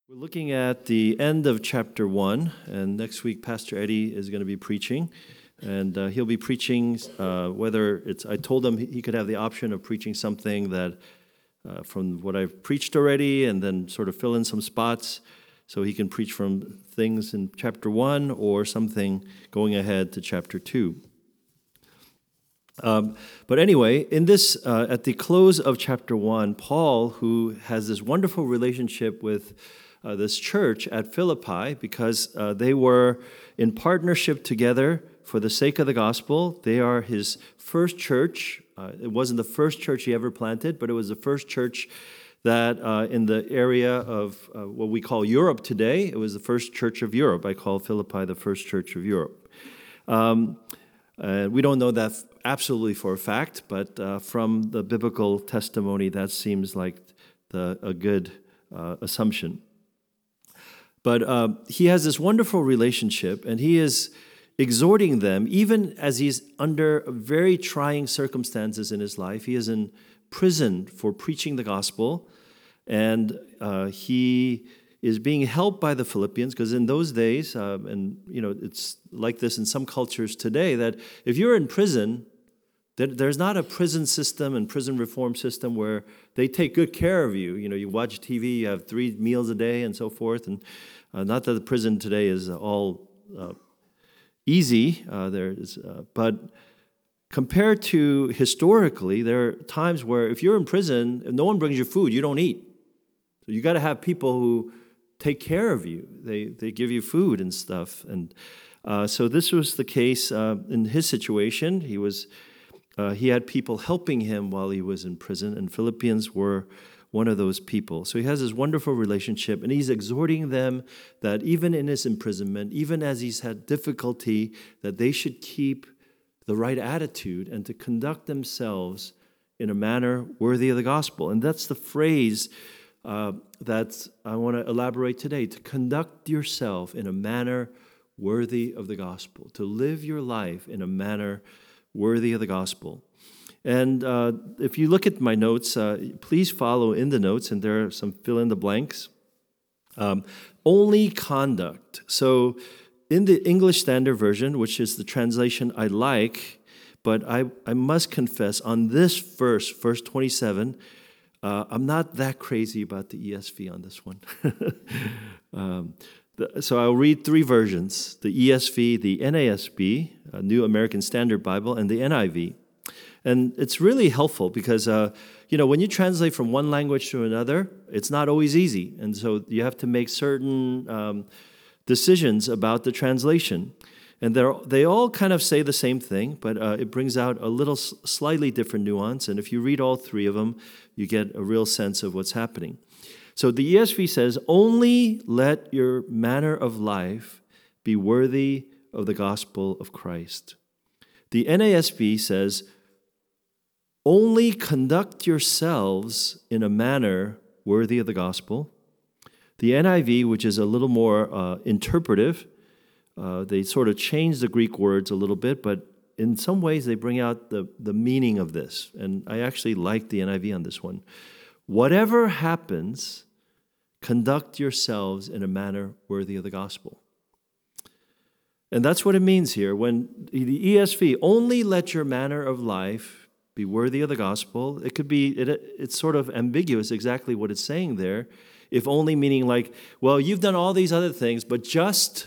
We're looking at the end of chapter 1, and next week Pastor Eddie is going to be preaching. And he'll be preaching whether it's, I told him he could have the option of preaching something that from what I've preached already and then sort of fill in some spots so he can preach from things in chapter 1 or something going ahead to chapter 2. But anyway, in this, at the close of chapter 1, Paul, who has this wonderful relationship with this church at Philippi, because they were in partnership together for the sake of the gospel. They are his first church. It wasn't the first church he ever planted, but it was the first church that in the area of what we call Europe today, it was the first church of Europe. I call Philippi the first church of Europe. We don't know that absolutely for a fact, but from the biblical testimony, that seems like a good assumption. But he has this wonderful relationship, and he is exhorting them, even as he's under very trying circumstances in his life. He is in prison for preaching the gospel, and he is being helped by the Philippians, because in those days, and you know, it's like this in some cultures today, that if you're in prison, there's not a prison system and prison reform system where they take good care of you. You know, you watch TV, you have 3 meals a day and so forth. And not that the prison today is all easy, but compared to historically, there are times where if you're in prison, if no one brings you food, you don't eat. So you got to have people who take care of you. They give you food and stuff. And so this was the case in his situation. He had people helping him while he was in prison, and Philippians were one of those people. So he has this wonderful relationship, and he's exhorting them that even in his imprisonment, even as he's had difficulty, that they should keep the right attitude and to conduct themselves in a manner worthy of the gospel. And that's the phrase that I want to elaborate today: to conduct yourself in a manner worthy of the gospel, to live your life in a manner worthy of the gospel. And if you look at my notes, please follow in the notes, and there are some fill in the blanks. Only conduct. So in the English Standard Version, which is the translation I like, but I must confess, on this verse 27, I'm not that crazy about the ESV on this one. So I'll read 3 versions: the ESV, the NASB, New American Standard Bible, and the NIV. And it's really helpful because, when you translate from one language to another, it's not always easy. And so you have to make certain decisions about the translation. And they all kind of say the same thing, but it brings out a little slightly different nuance. And if you read all 3 of them, you get a real sense of what's happening. So the ESV says, "Only let your manner of life be worthy of the gospel of Christ." The NASB says, "Only conduct yourselves in a manner worthy of the gospel." The NIV, which is a little more interpretive, they sort of change the Greek words a little bit, but in some ways they bring out the meaning of this. And I actually like the NIV on this one. "Whatever happens, conduct yourselves in a manner worthy of the gospel." And that's what it means here. When the ESV, "Only let your manner of life be worthy of the gospel," it could be, it's sort of ambiguous exactly what it's saying there. If only meaning like, well, you've done all these other things, but just,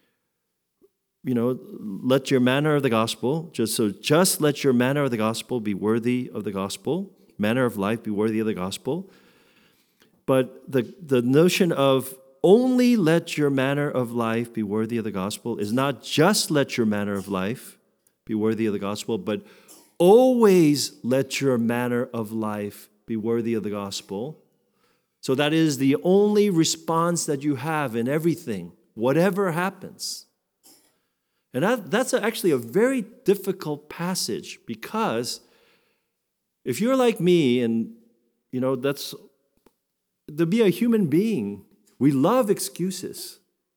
let your manner of the gospel, just let your manner of the gospel be worthy of the gospel, manner of life be worthy of the gospel. But the notion of only let your manner of life be worthy of the gospel is not just let your manner of life be worthy of the gospel, but always let your manner of life be worthy of the gospel. So that is the only response that you have in everything, whatever happens. And that's actually a very difficult passage, because if you're like me, and that's to be a human being, we love excuses.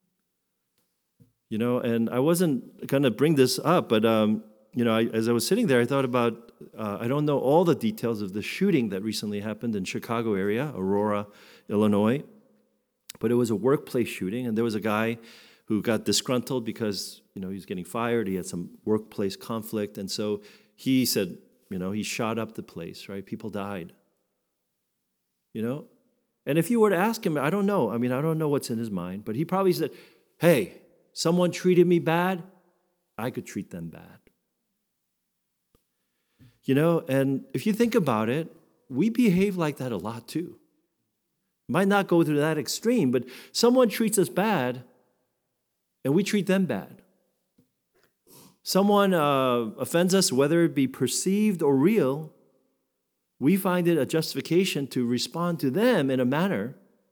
And I wasn't going to bring this up, but as I was sitting there, I thought about, I don't know all the details of the shooting that recently happened in Chicago area, Aurora, Illinois. But it was a workplace shooting, and there was a guy who got disgruntled because, he was getting fired. He had some workplace conflict. And so he said, he shot up the place, right? People died. And if you were to ask him, I don't know. I don't know what's in his mind. But he probably said, hey, someone treated me bad. I could treat them bad. And if you think about it, we behave like that a lot too. Might not go to that extreme, but someone treats us bad, and we treat them bad. Someone offends us, whether it be perceived or real, we find it a justification to respond to them in a manner,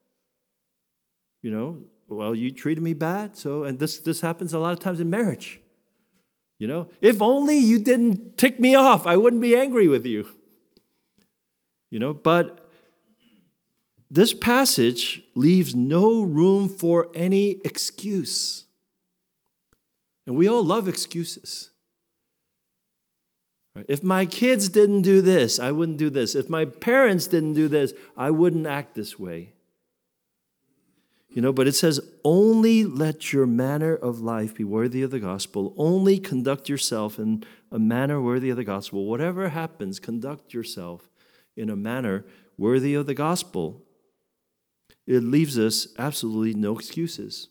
well, you treated me bad, and this happens a lot of times in marriage. If only you didn't tick me off, I wouldn't be angry with you. But this passage leaves no room for any excuse. And we all love excuses. Right? If my kids didn't do this, I wouldn't do this. If my parents didn't do this, I wouldn't act this way. But it says, only let your manner of life be worthy of the gospel. Only conduct yourself in a manner worthy of the gospel. Whatever happens, conduct yourself in a manner worthy of the gospel. It leaves us absolutely no excuses.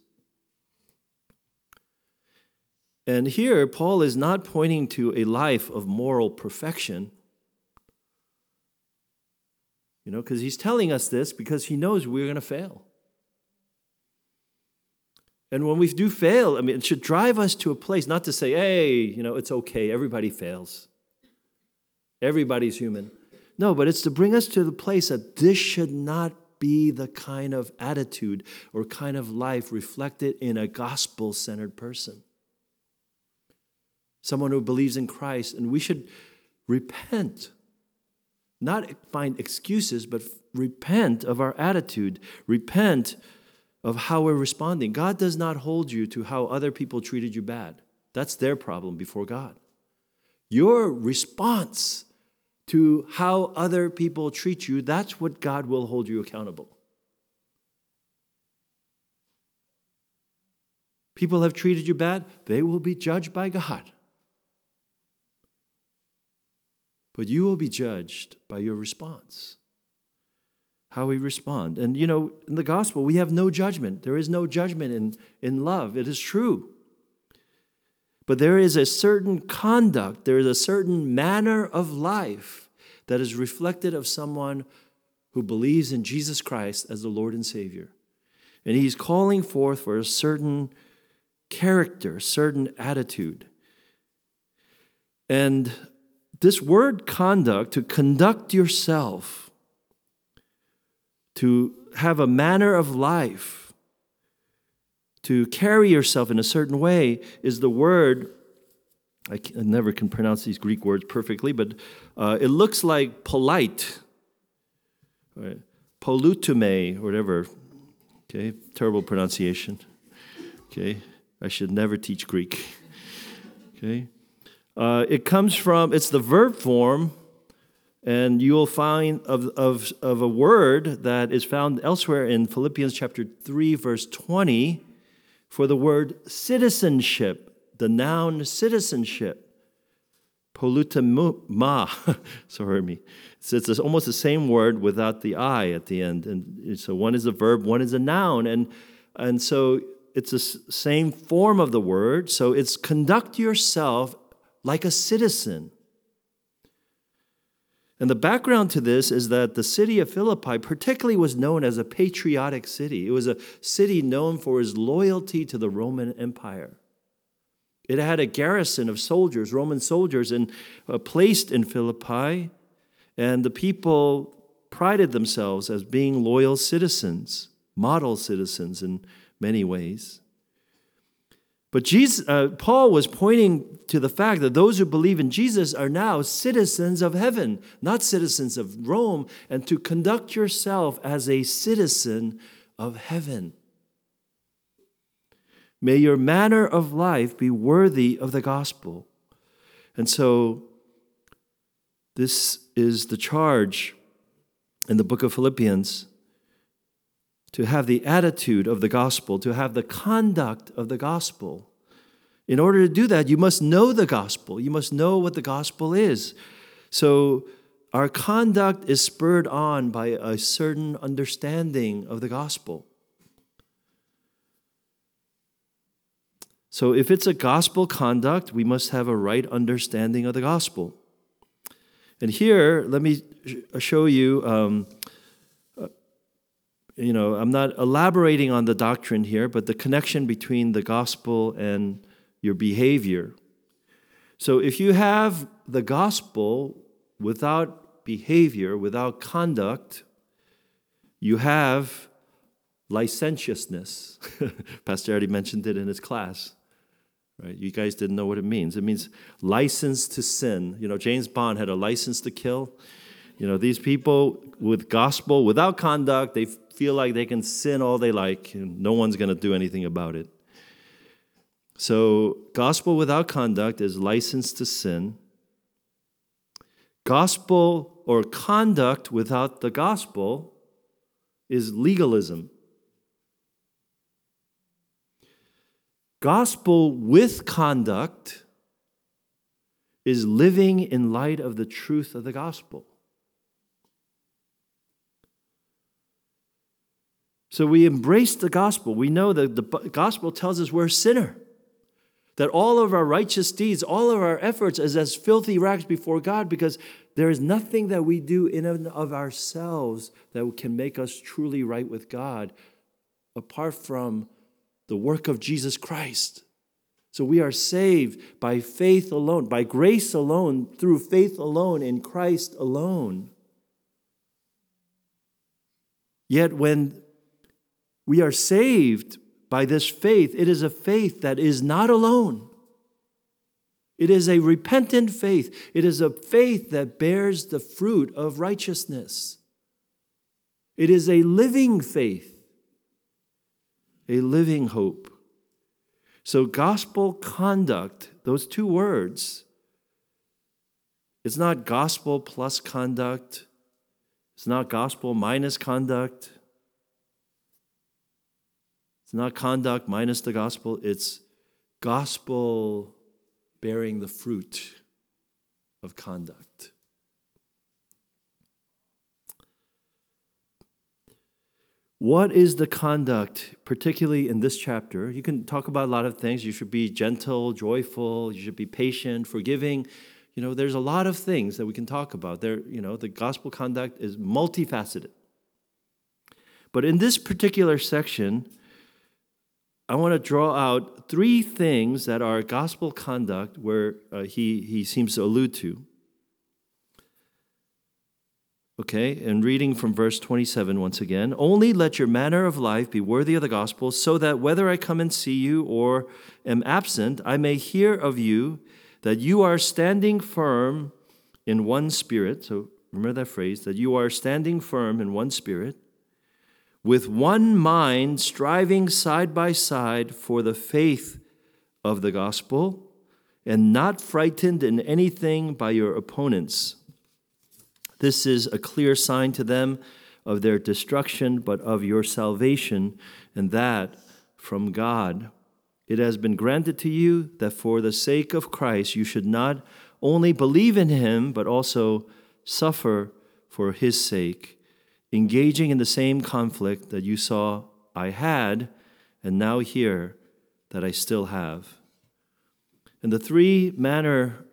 And here, Paul is not pointing to a life of moral perfection. Because he's telling us this because he knows we're going to fail. And when we do fail, it should drive us to a place, not to say, hey, it's okay, everybody fails. Everybody's human. No, but it's to bring us to the place that this should not be the kind of attitude or kind of life reflected in a gospel-centered person. Someone who believes in Christ, and we should repent. Not find excuses, but repent of our attitude. Repent of how we're responding. God does not hold you to how other people treated you bad. That's their problem before God. Your response to how other people treat you, that's what God will hold you accountable. People have treated you bad, they will be judged by God. But you will be judged by your response. How we respond. And in the gospel, we have no judgment. There is no judgment in love. It is true. But there is a certain conduct, there is a certain manner of life that is reflected of someone who believes in Jesus Christ as the Lord and Savior. And he's calling forth for a certain character, certain attitude. And this word conduct, to conduct yourself, to have a manner of life, to carry yourself in a certain way, is the word, I never can pronounce these Greek words perfectly, but it looks like polite, right? Polutume, or whatever. Okay, terrible pronunciation. Okay, I should never teach Greek. Okay, it comes from, it's the verb form. And you will find of a word that is found elsewhere in Philippians chapter 3, verse 20, for the word citizenship, the noun citizenship. Polutema, sorry me. It's almost the same word without the I at the end. And so one is a verb, one is a noun. And so it's the same form of the word. So it's conduct yourself like a citizen. And the background to this is that the city of Philippi particularly was known as a patriotic city. It was a city known for its loyalty to the Roman Empire. It had a garrison of soldiers, Roman soldiers, placed in Philippi, and the people prided themselves as being loyal citizens, model citizens in many ways. But Paul was pointing to the fact that those who believe in Jesus are now citizens of heaven, not citizens of Rome, and to conduct yourself as a citizen of heaven. May your manner of life be worthy of the gospel. And so this is the charge in the book of Philippians, to have the attitude of the gospel, to have the conduct of the gospel. In order to do that, you must know the gospel. You must know what the gospel is. So our conduct is spurred on by a certain understanding of the gospel. So if it's a gospel conduct, we must have a right understanding of the gospel. And here, let me show you, I'm not elaborating on the doctrine here, but the connection between the gospel and your behavior. So if you have the gospel without behavior, without conduct, you have licentiousness. Pastor already mentioned it in his class. Right? You guys didn't know what it means. It means license to sin. James Bond had a license to kill. These people with gospel, without conduct, they feel like they can sin all they like, and no one's going to do anything about it. So, gospel without conduct is license to sin. Gospel or conduct without the gospel is legalism. Gospel with conduct is living in light of the truth of the gospel. So we embrace the gospel. We know that the gospel tells us we're a sinner, that all of our righteous deeds, all of our efforts is as filthy rags before God, because there is nothing that we do in and of ourselves that can make us truly right with God apart from the work of Jesus Christ. So we are saved by faith alone, by grace alone, through faith alone, in Christ alone. Yet when we are saved by this faith, it is a faith that is not alone. It is a repentant faith. It is a faith that bears the fruit of righteousness. It is a living faith. A living hope. So gospel conduct, those two words, it's not gospel plus conduct. It's not gospel minus conduct. It's not conduct minus the gospel. It's gospel bearing the fruit of conduct. What is the conduct, particularly in this chapter? You can talk about a lot of things. You should be gentle, joyful. You should be patient, forgiving. There's a lot of things that we can talk about. The gospel conduct is multifaceted. But in this particular section, I want to draw out three things that are gospel conduct where he seems to allude to. Okay, and reading from verse 27 once again. Only let your manner of life be worthy of the gospel, so that whether I come and see you or am absent, I may hear of you that you are standing firm in one spirit. So remember that phrase, that you are standing firm in one spirit, with one mind, striving side by side for the faith of the gospel, and not frightened in anything by your opponents. This is a clear sign to them of their destruction, but of your salvation, and that from God. It has been granted to you that for the sake of Christ you should not only believe in him, but also suffer for his sake, engaging in the same conflict that you saw I had, and now hear that I still have. And the three manner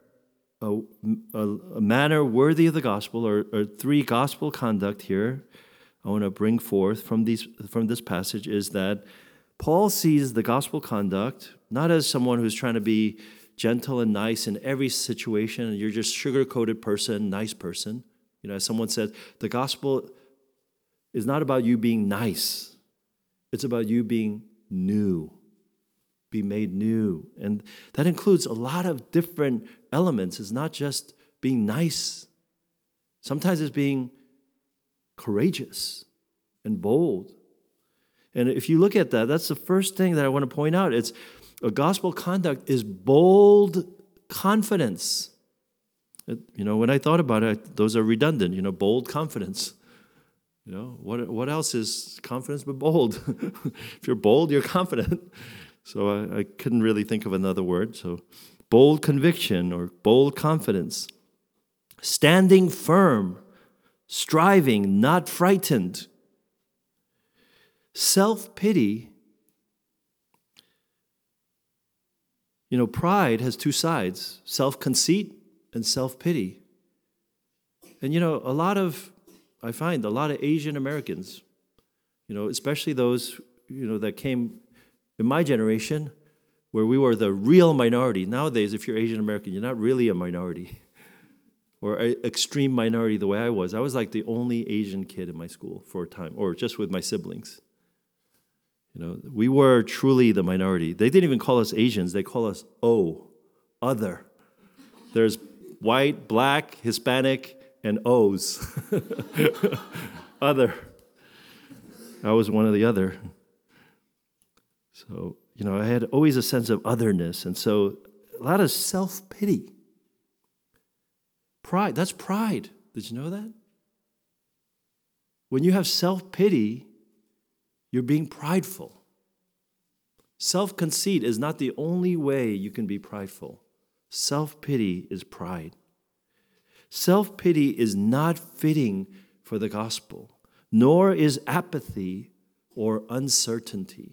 a manner worthy of the gospel, or three gospel conduct here I want to bring forth from this passage is that Paul sees the gospel conduct not as someone who's trying to be gentle and nice in every situation, and you're just sugar-coated person, nice person. As someone said, the gospel is not about you being nice. It's about you being new. Be made new. And that includes a lot of different elements. It's not just being nice. Sometimes it's being courageous and bold. And if you look at that, that's the first thing that I want to point out. It's a gospel conduct is bold confidence. When I thought about it, those are redundant, bold confidence. What else is confidence but bold? If you're bold, you're confident. So I couldn't really think of another word. So bold conviction or bold confidence. Standing firm, striving, not frightened. Self-pity. Pride has two sides, self-conceit and self-pity. And I find a lot of Asian Americans, especially those, that came in my generation, where we were the real minority. Nowadays, if you're Asian American, you're not really a minority or an extreme minority the way I was. I was like the only Asian kid in my school for a time, or just with my siblings. We were truly the minority. They didn't even call us Asians. They call us other. There's white, black, Hispanic, and O's. Other. I was one of the other. So, I had always a sense of otherness. And so a lot of self-pity. Pride. That's pride. Did you know that? When you have self-pity, you're being prideful. Self-conceit is not the only way you can be prideful. Self-pity is pride. Self-pity is not fitting for the gospel, nor is apathy or uncertainty.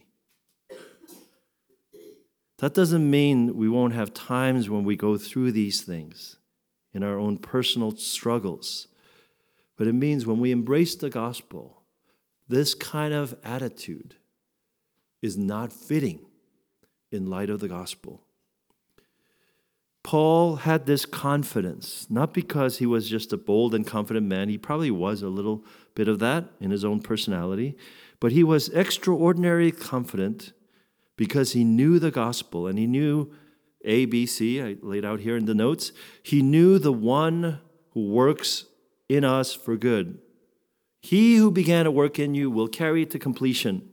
That doesn't mean we won't have times when we go through these things in our own personal struggles, but it means when we embrace the gospel, this kind of attitude is not fitting in light of the gospel. Paul had this confidence, not because he was just a bold and confident man. He probably was a little bit of that in his own personality, but he was extraordinarily confident because he knew the gospel, and he knew A, B, C, I laid out here in the notes. He knew the one who works in us for good. He who began a work in you will carry it to completion.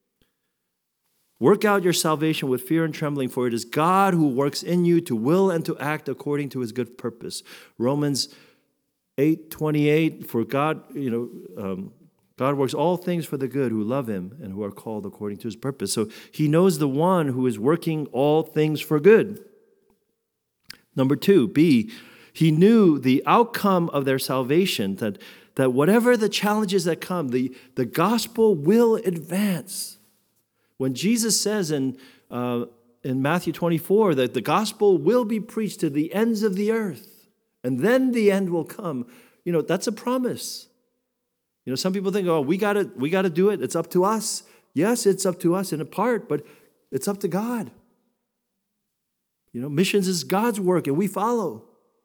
Work out your salvation with fear and trembling, for it is God who works in you to will and to act according to his good purpose. Romans 8:28, for God, God works all things for the good who love him and who are called according to his purpose. So he knows the one who is working all things for good. Number two, B, he knew the outcome of their salvation, that whatever the challenges that come, the gospel will advance. When Jesus says in Matthew 24 that the gospel will be preached to the ends of the earth, and then the end will come, that's a promise. Some people think, we got to do it. It's up to us. Yes, it's up to us in a part, but it's up to God. Missions is God's work, and we follow.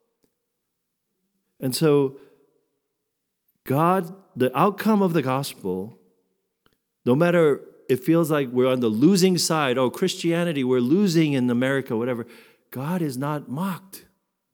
And so God, the outcome of the gospel, no matter it feels like we're on the losing side, Christianity, we're losing in America, whatever, God is not mocked.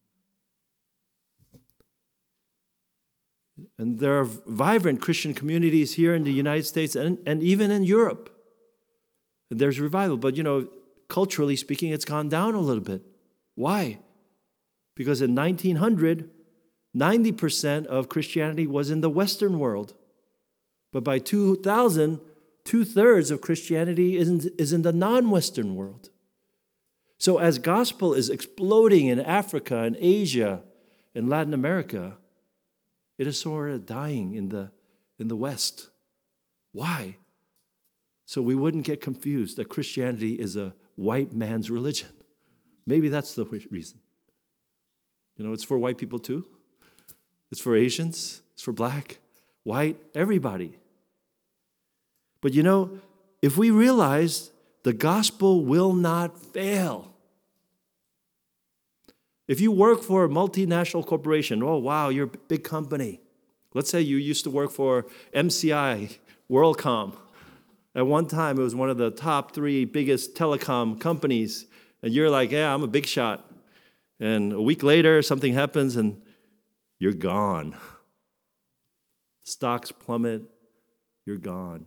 And there are vibrant Christian communities here in the United States and even in Europe. And there's revival. But, culturally speaking, it's gone down a little bit. Why? Because in 1900, 90% of Christianity was in the Western world. But by 2000, 2/3 of Christianity is in the non-Western world. So as gospel is exploding in Africa and Asia and Latin America, it is sort of dying in the West. Why? So we wouldn't get confused that Christianity is a white man's religion. Maybe that's the reason. It's for white people too. It's for Asians. It's for black, white, everybody. But if we realize the gospel will not fail. If you work for a multinational corporation, oh wow, you're a big company. Let's say you used to work for MCI, WorldCom. At one time, it was one of the top 3 biggest telecom companies. And you're like, yeah, I'm a big shot. And a week later, something happens and you're gone. Stocks plummet, you're gone.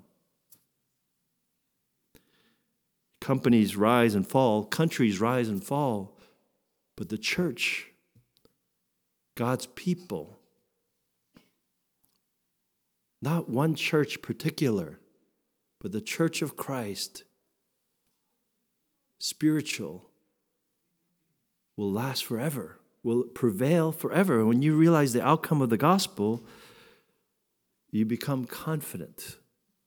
Companies rise and fall, countries rise and fall, but the church, God's people, not one church particular, but the church of Christ, spiritual, will last forever, will prevail forever. And when you realize the outcome of the gospel, you become confident.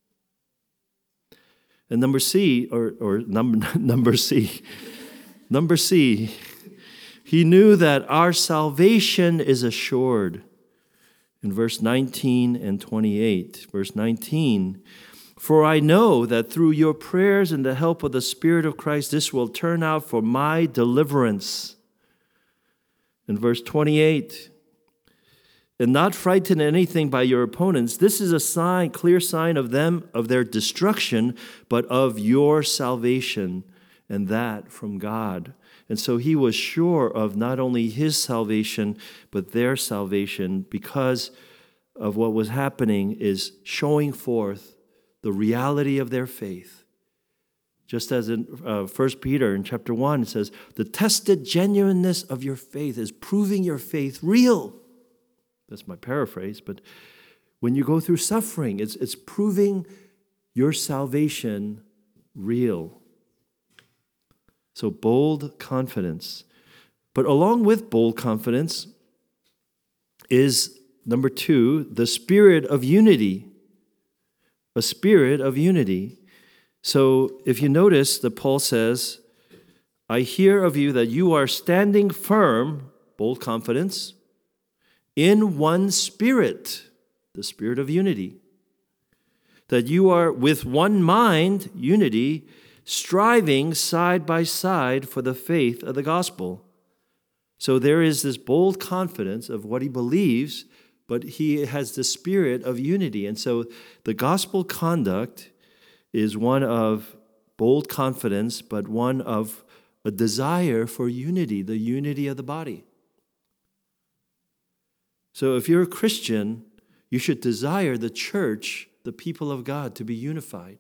And number C, he knew that our salvation is assured. In verse 19 and 28, verse 19, for I know that through your prayers and the help of the Spirit of Christ, this will turn out for my deliverance. In verse 28, and not frighten anything by your opponents, this is a sign, clear sign of them, of their destruction, but of your salvation, and that from God. And so he was sure of not only his salvation, but their salvation, because of what was happening is showing forth the reality of their faith. Just as in 1 Peter in chapter 1, it says, the tested genuineness of your faith is proving your faith real. That's my paraphrase, but when you go through suffering, it's proving your salvation real. So bold confidence. But along with bold confidence is, number 2, the spirit of unity. A spirit of unity. So if you notice that Paul says, I hear of you that you are standing firm, bold confidence, in one spirit, the spirit of unity. That you are with one mind, unity, striving side by side for the faith of the gospel. So there is this bold confidence of what he believes, but he has the spirit of unity. And so the gospel conduct is one of bold confidence, but one of a desire for unity, the unity of the body. So if you're a Christian, you should desire the church, the people of God, to be unified.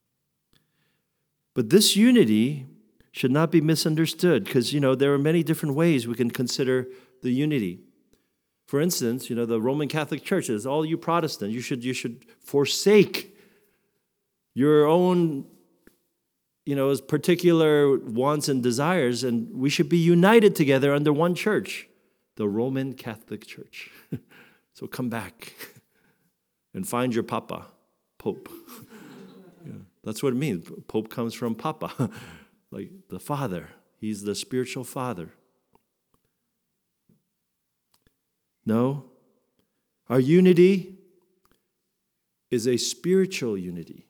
But this unity should not be misunderstood because, there are many different ways we can consider the unity. For instance, the Roman Catholic Church says, all you Protestants, you should forsake your own, particular wants and desires, and we should be united together under one church, the Roman Catholic Church. So come back and find your Papa, Pope. That's what it means. Pope comes from Papa, like the Father. He's the spiritual Father. No, our unity is a spiritual unity.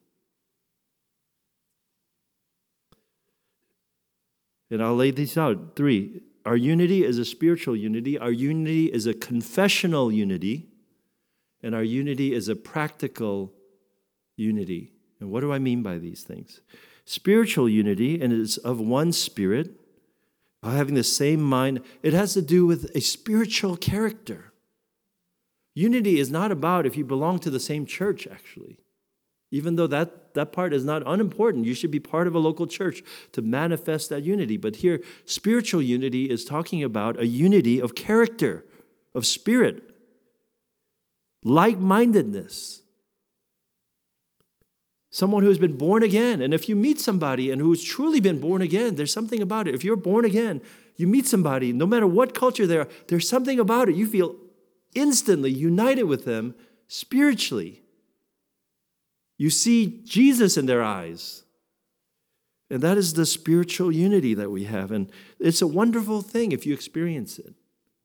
And I'll lay these out. 3, our unity is a spiritual unity. Our unity is a confessional unity. And our unity is a practical unity. And what do I mean by these things? Spiritual unity, and it's of one spirit, having the same mind. It has to do with a spiritual character. Unity is not about if you belong to the same church, actually. Even though that part is not unimportant. You should be part of a local church to manifest that unity. But here, spiritual unity is talking about a unity of character, of spirit, like-mindedness. Someone who has been born again. And if you meet somebody and who's truly been born again, there's something about it. If you're born again, you meet somebody, no matter what culture they are, there's something about it. You feel instantly united with them spiritually. You see Jesus in their eyes. And that is the spiritual unity that we have. And it's a wonderful thing if you experience it.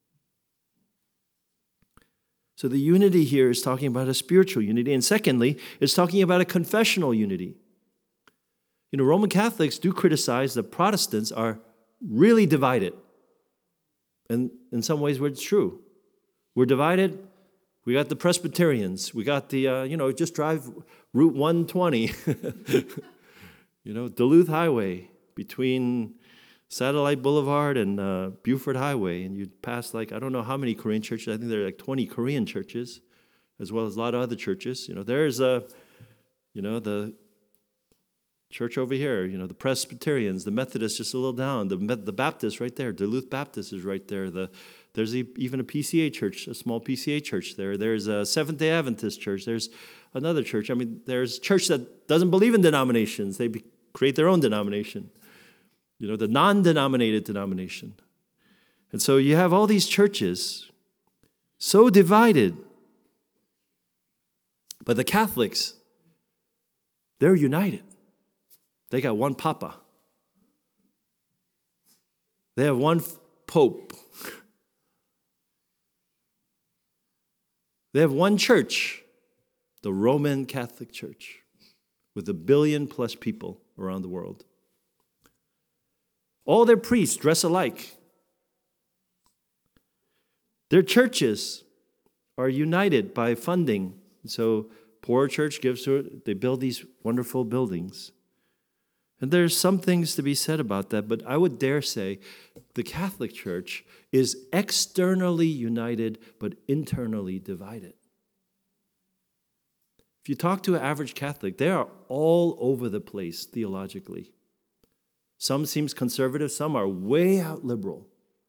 So the unity here is talking about a spiritual unity. And secondly, it's talking about a confessional unity. Roman Catholics do criticize that Protestants are really divided. And in some ways, it's true. We're divided. We got the Presbyterians. We got the, just drive Route 120, Duluth Highway between Satellite Boulevard and Buford Highway, and you'd pass I don't know how many Korean churches. I think there are 20 Korean churches, as well as a lot of other churches. There's the church over here. The Presbyterians, the Methodists just a little down, the Baptists right there. Duluth Baptist is right there. The There's even a PCA church, a small PCA church there. There's a Seventh-day Adventist church. There's another church. I mean, there's a church that doesn't believe in denominations. They create their own denomination, the non-denominated denomination. And so you have all these churches so divided. But the Catholics, they're united. They got one Papa. They have one Pope. They have one church, the Roman Catholic Church, with 1 billion plus people around the world. All their priests dress alike. Their churches are united by funding. So poor church gives to it. They build these wonderful buildings. And there's some things to be said about that, but I would dare say the Catholic Church is externally united, but internally divided. If you talk to an average Catholic, they are all over the place theologically. Some seems conservative, some are way out liberal.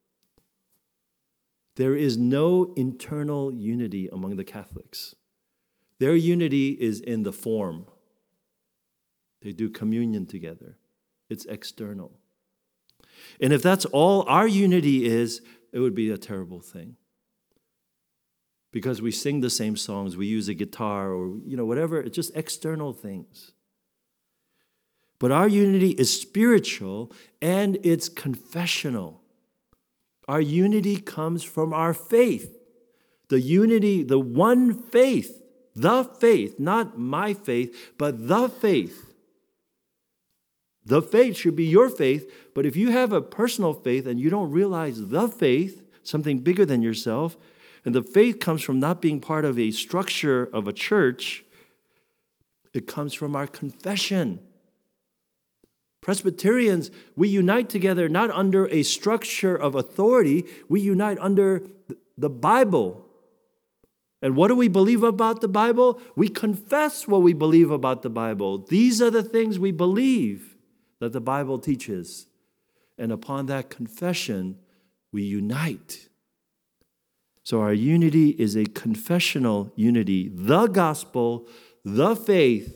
There is no internal unity among the Catholics. Their unity is in the form. They do communion together. It's external. And if that's all our unity is, it would be a terrible thing. Because we sing the same songs, we use a guitar or whatever, it's just external things. But our unity is spiritual and it's confessional. Our unity comes from our faith. The unity, the one faith, the faith, not my faith, but the faith. The faith should be your faith, but if you have a personal faith and you don't realize the faith, something bigger than yourself, and the faith comes from not being part of a structure of a church, it comes from our confession. Presbyterians, we unite together not under a structure of authority, we unite under the Bible. And what do we believe about the Bible? We confess what we believe about the Bible. These are the things we believe that the Bible teaches. And upon that confession, we unite. So our unity is a confessional unity. The gospel, the faith,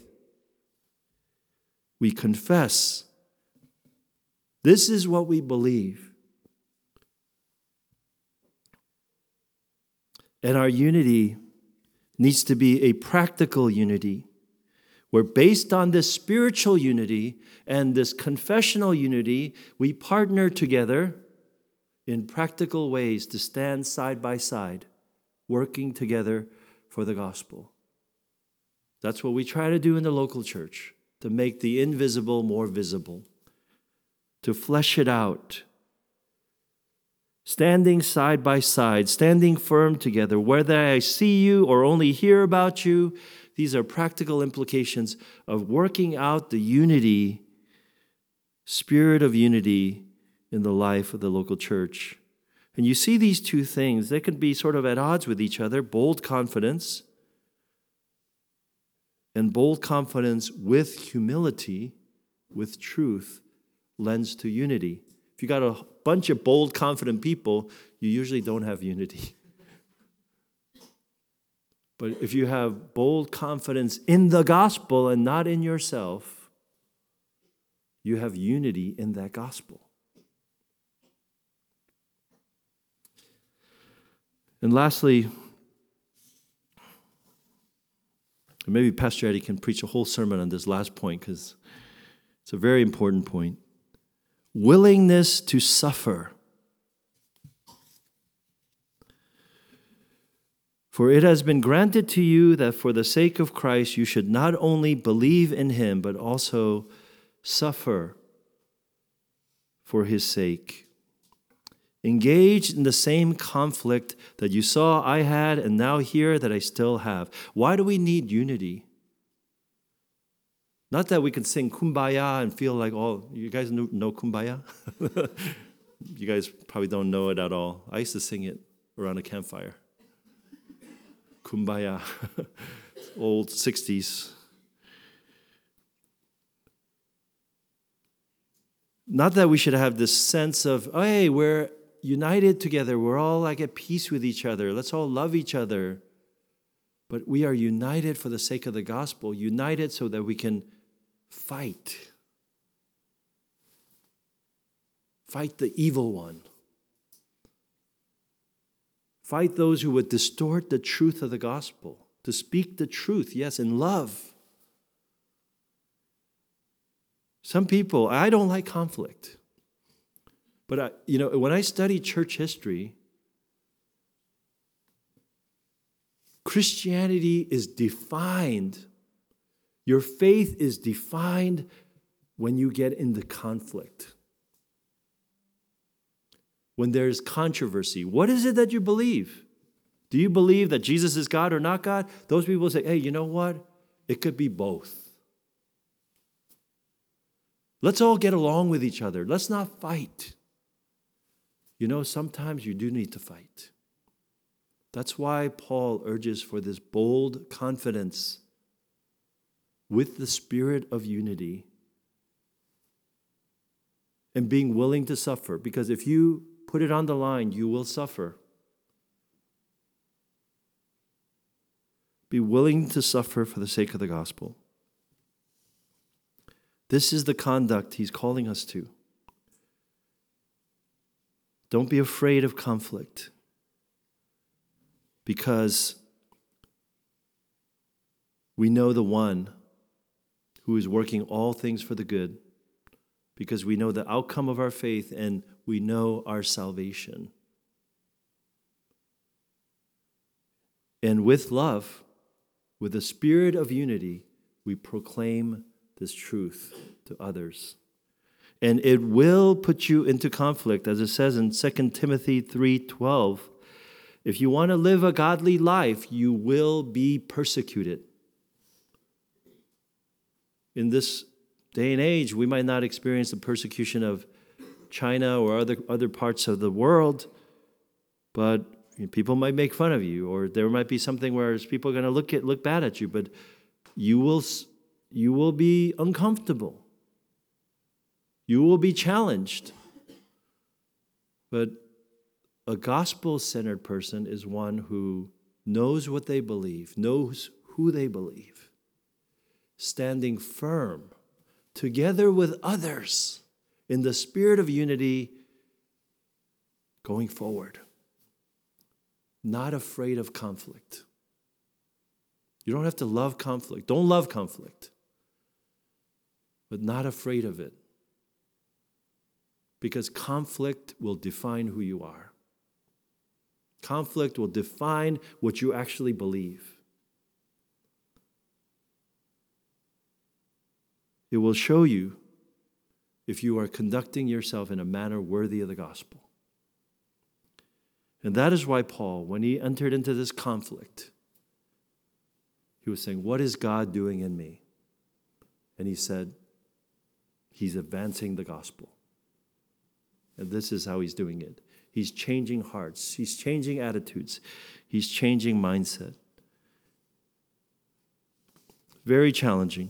we confess. This is what we believe. And our unity needs to be a practical unity. Where based on this spiritual unity and this confessional unity, we partner together in practical ways to stand side by side, working together for the gospel. That's what we try to do in the local church, to make the invisible more visible, to flesh it out. Standing side by side, standing firm together, whether I see you or only hear about you. These are practical implications of working out the unity, spirit of unity in the life of the local church. And you see these two things, they can be sort of at odds with each other, bold confidence and bold confidence with humility, with truth, lends to unity. If you got a bunch of bold, confident people, you usually don't have unity. But if you have bold confidence in the gospel and not in yourself, you have unity in that gospel. And lastly, maybe Pastor Eddie can preach a whole sermon on this last point because it's a very important point. Willingness to suffer. For it has been granted to you that for the sake of Christ you should not only believe in him, but also suffer for his sake. Engaged in the same conflict that you saw I had and now hear that I still have. Why do we need unity? Not that we can sing Kumbaya and feel like, oh, you guys know Kumbaya? You guys probably don't know it at all. I used to sing it around a campfire. Kumbaya, old 60s. Not that we should have this sense of, hey, we're united together. We're all like at peace with each other. Let's all love each other. But we are united for the sake of the gospel, united so that we can fight. Fight the evil one. Fight those who would distort the truth of the gospel. To speak the truth, yes, in love. Some people, I don't like conflict. But when I study church history, Christianity is defined. Your faith is defined when you get into conflict. When there's controversy. What is it that you believe? Do you believe that Jesus is God or not God? Those people say, hey, you know what? It could be both. Let's all get along with each other. Let's not fight. Sometimes you do need to fight. That's why Paul urges for this bold confidence with the spirit of unity and being willing to suffer. Because if you put it on the line, you will suffer. Be willing to suffer for the sake of the gospel. This is the conduct he's calling us to. Don't be afraid of conflict, because we know the one who is working all things for the good, because we know the outcome of our faith and we know our salvation. And with love, with a spirit of unity, we proclaim this truth to others. And it will put you into conflict, as it says in 2 Timothy 3:12. If you want to live a godly life, you will be persecuted. In this day and age, we might not experience the persecution of China or other parts of the world, but people might make fun of you, or there might be something where people are going to look bad at you, but you will be uncomfortable. You will be challenged. But a gospel-centered person is one who knows what they believe, knows who they believe, standing firm together with others in the spirit of unity, going forward, not afraid of conflict. You don't have to love conflict. Don't love conflict, but not afraid of it. Because conflict will define who you are. Conflict will define what you actually believe. It will show you if you are conducting yourself in a manner worthy of the gospel. And that is why Paul, when he entered into this conflict, he was saying, what is God doing in me? And he said, he's advancing the gospel. And this is how he's doing it. He's changing hearts. He's changing attitudes. He's changing mindset. Very challenging.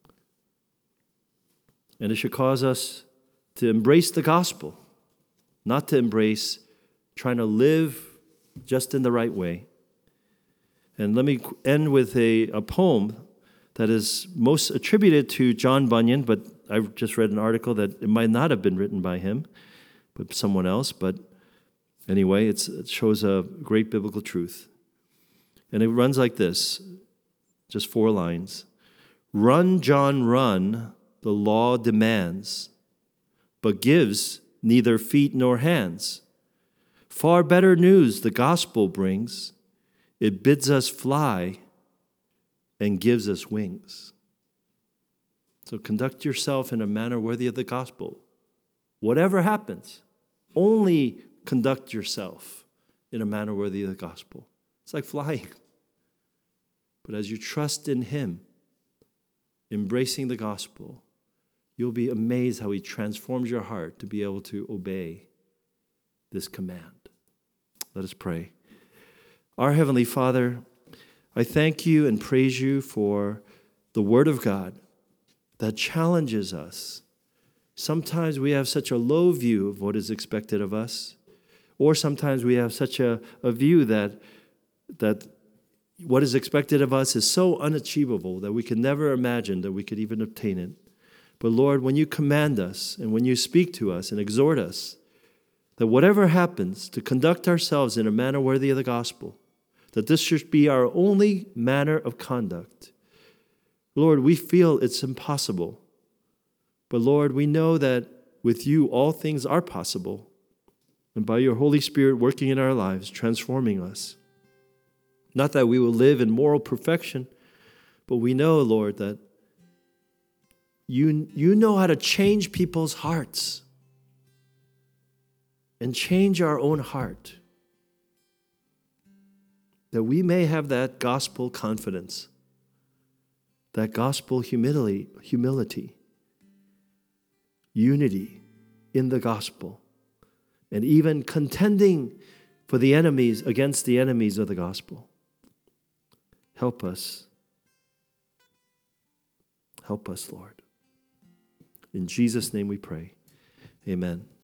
And it should cause us to embrace the gospel, not to embrace trying to live just in the right way. And let me end with a poem that is most attributed to John Bunyan, but I've just read an article that it might not have been written by him, but someone else. But anyway, it shows a great biblical truth. And it runs like this, just 4 lines. Run, John, run, the law demands, but gives neither feet nor hands. Far better news the gospel brings. It bids us fly and gives us wings. So conduct yourself in a manner worthy of the gospel. Whatever happens, only conduct yourself in a manner worthy of the gospel. It's like flying. But as you trust in him, embracing the gospel, you'll be amazed how he transforms your heart to be able to obey this command. Let us pray. Our Heavenly Father, I thank you and praise you for the Word of God that challenges us. Sometimes we have such a low view of what is expected of us. Or sometimes we have such a view that what is expected of us is so unachievable that we can never imagine that we could even obtain it. But Lord, when you command us and when you speak to us and exhort us, that whatever happens, to conduct ourselves in a manner worthy of the gospel, that this should be our only manner of conduct. Lord, we feel it's impossible. But Lord, we know that with you all things are possible. And by your Holy Spirit working in our lives, transforming us. Not that we will live in moral perfection, but we know, Lord, that you know how to change people's hearts and change our own heart, that we may have that gospel confidence, that gospel humility, unity in the gospel, and even contending for the enemies against the enemies of the gospel. Help us. Help us, Lord. In Jesus' name we pray. Amen.